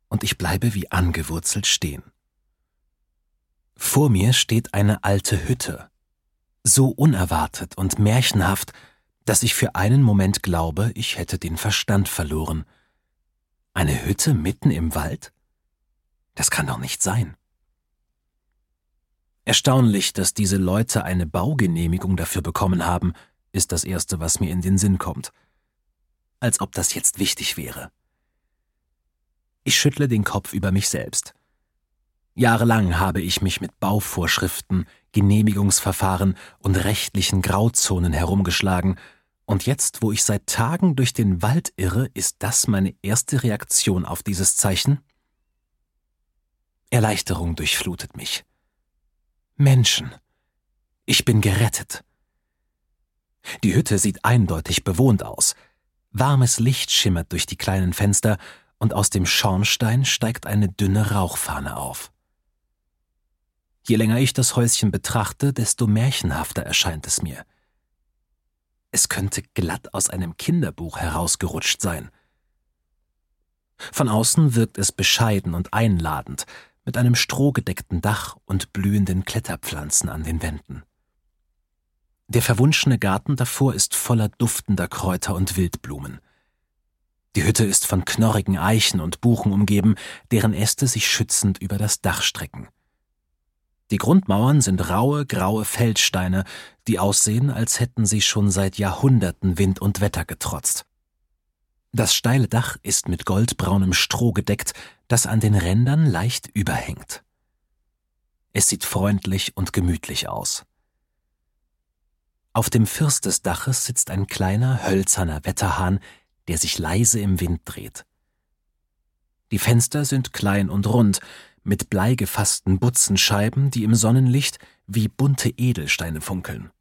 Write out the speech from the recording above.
und ich bleibe wie angewurzelt stehen. Vor mir steht eine alte Hütte, so unerwartet und märchenhaft, dass ich für einen Moment glaube, ich hätte den Verstand verloren. Eine Hütte mitten im Wald? Das kann doch nicht sein. Erstaunlich, dass diese Leute eine Baugenehmigung dafür bekommen haben, ist das Erste, was mir in den Sinn kommt. Als ob das jetzt wichtig wäre. Ich schüttle den Kopf über mich selbst. Jahrelang habe ich mich mit Bauvorschriften, Genehmigungsverfahren und rechtlichen Grauzonen herumgeschlagen, und jetzt, wo ich seit Tagen durch den Wald irre, ist das meine erste Reaktion auf dieses Zeichen? Erleichterung durchflutet mich. Menschen. Ich bin gerettet. Die Hütte sieht eindeutig bewohnt aus. Warmes Licht schimmert durch die kleinen Fenster und aus dem Schornstein steigt eine dünne Rauchfahne auf. Je länger ich das Häuschen betrachte, desto märchenhafter erscheint es mir. Es könnte glatt aus einem Kinderbuch herausgerutscht sein. Von außen wirkt es bescheiden und einladend, mit einem strohgedeckten Dach und blühenden Kletterpflanzen an den Wänden. Der verwunschene Garten davor ist voller duftender Kräuter und Wildblumen. Die Hütte ist von knorrigen Eichen und Buchen umgeben, deren Äste sich schützend über das Dach strecken. Die Grundmauern sind raue, graue Feldsteine, die aussehen, als hätten sie schon seit Jahrhunderten Wind und Wetter getrotzt. Das steile Dach ist mit goldbraunem Stroh gedeckt, das an den Rändern leicht überhängt. Es sieht freundlich und gemütlich aus. Auf dem First des Daches sitzt ein kleiner, hölzerner Wetterhahn, der sich leise im Wind dreht. Die Fenster sind klein und rund, mit bleigefassten Butzenscheiben, die im Sonnenlicht wie bunte Edelsteine funkeln.